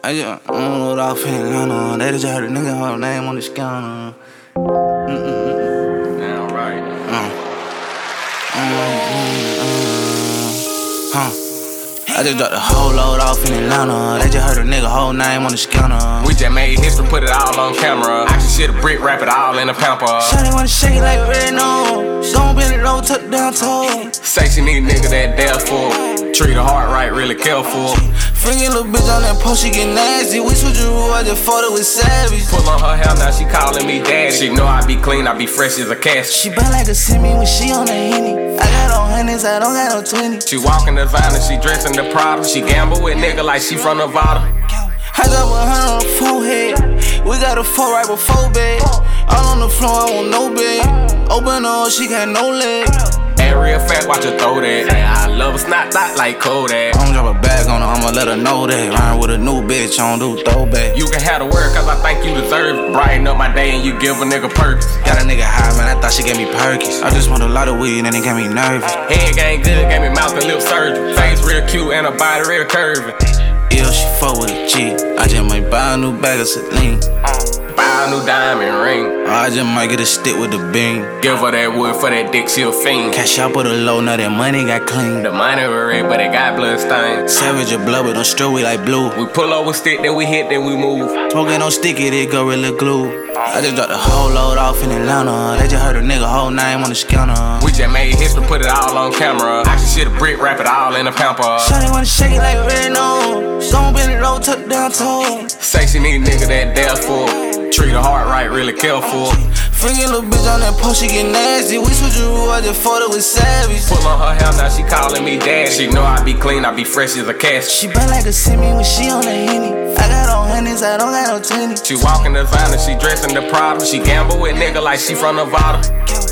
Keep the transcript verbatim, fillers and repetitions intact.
I just mm, off in Atlanta. They just heard a nigga her name on the scanner. Damn right. Uh. Mm, mm, uh. Huh. I just dropped the whole load off in Atlanta. They just heard a nigga whole name on the scanner. We just made history, put it all on camera. I can shit a brick, wrap it all in a pamper. Shawty wanna shake it like red no. Gon' bend it low, tuck down toe. Say she need a nigga that there for. Treat her heart right, really careful. Freaky little bitch on that post, she get nasty. We switch your rule, I just fought it with Savage. Pull on her hair, now she calling me daddy. She know I be clean, I be fresh as a cat. She bad like a semi when she on the Henny. I got on hundreds, I don't got no twenty. She walking the vine and she dressing the Prada. She gamble with nigga like she from Nevada. I got one hundred on the forehead. We got a four right before bed. All on the floor, I want no bed. Open her, she got no leg. Ain't real fat, watch her throw that. Say I love her, snot dot like Kodak. I'ma drop a bag on her, I'ma let her know that. Ryan with a new bitch, I don't do throwback. You can have the word, cause I think you deserve it. Brighten up my day and you give a nigga purpose. Got a nigga high, man, I thought she gave me Perkins. I just want a lot of weed and it got me nervous. Head game good, gave me mouth and lip surgery. Face real cute and her body real curvy. Yeah, she fuck with a G. I just might buy a new bag of Celine. Buy a new diamond ring. Or I just might get a stick with the beam. Give her that wood for that dick, she a fiend. Cash out with a low, now that money got clean. The money was red, but it got blood stains. Savage or blood, but don't stroke we like blue. We pull over stick, then we hit, then we move. Smoking on sticky, they Gorilla Glue. I just dropped the whole load off in Atlanta. They just heard a nigga whole name on the scanner. We just made history, put it all on camera. I can shit a brick, wrap it all in a pamper. Shawty wanna shake it like red no. Gon' bend it low, tuck down toe. Say she need a nigga that there for. Treat her heart right, really careful. Freaky little bitch on that post, she get nasty. We switch your rule, I just fought it with Savage. Pull on her hair, now she calling me daddy. She know I be clean, I be fresh as a cat. She bad like a semi when she on the Henny. I got on hundreds, I don't got no twenty. She walking the vine and she dressing the Prada. She gamble with nigga like she from Nevada.